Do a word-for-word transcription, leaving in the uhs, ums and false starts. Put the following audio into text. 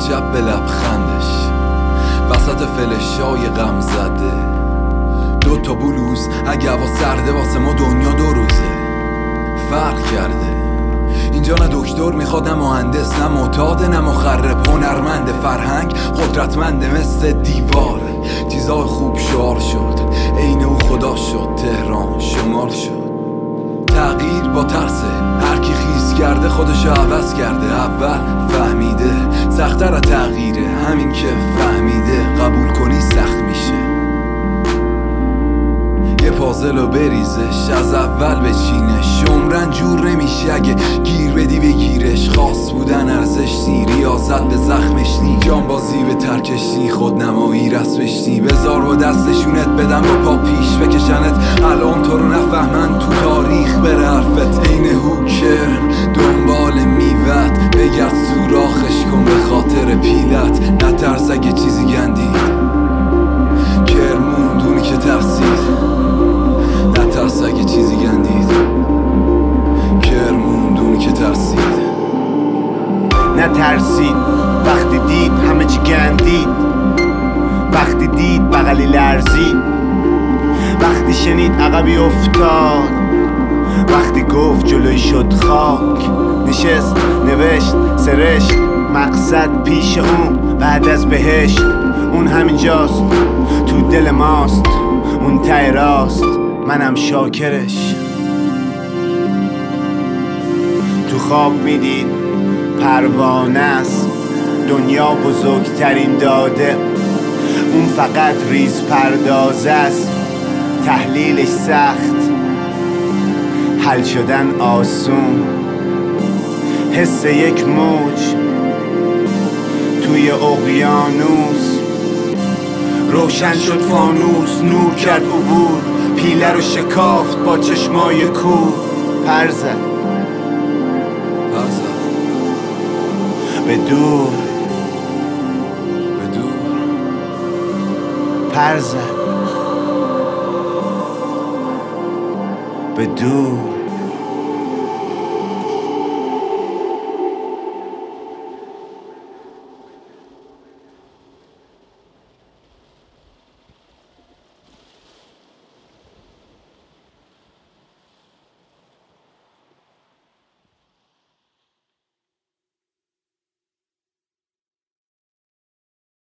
عجب به لبخندش وسط فلشای غم زده. دو تا بلوز اگه هوا سرده واسه ما دنیا دو روزه فرق کرده. اینجا نه دکتر میخواد نه مهندس نه معتاد نه مخرب، هنرمند فرهنگ قدرتمنده مثل دیوار. چیزای خوب شعار شد عین او خدا شد، تهران شمال شد. تغییر با ترسه، هر کی خیز کرده خودشو عوض کرده. اول فهمیده سخت‌تر از تغییره، همین که فهمیده قبول کنی سخت میشه. یه پازلو بریزش از اول بچینش، عمرن جور نمیشه اگه گیر بدی بگیرش. خاص بودن ارزش نی، ریاضت به زخمش نی، جانبازی به ترکش نی، خودنمایی رسمش نی. بذار با دستشونت بدن با پا پیش بکشنت، الان تو رو نفهمن تو تاریخ بره حرفت. عین هوکر دنبال میوت، بگرد سوراخش کن به خاطر پیلت. نترس اگه چیزی گندید، کرموندونی که ترسید. نترس اگه چیزی گندید، کرموندونی که ترسید. نترسید وقتی دید همه چی گندید، وقتی دید بغلی لرزید، وقتی شنید عقبی افتاد، وقتی گفت جلوی شد خاک. نشست نوشت سرشت مقصد پیش اون بعد از بهشت. اون همینجاست تو دل ماست، اون ته راست منم شاکرش. تو خواب میدید پروانه است، دنیا بزرگترین داده. اون فقط ریز پردازه است، تحلیلش سخت حل شدن آسون. حس یک موج توی اقیانوس، روشن شد فانوس نور کرد عبور. پیله رو شکافت با چشمای کور، پر زد به دور، به دور پر زد به دور.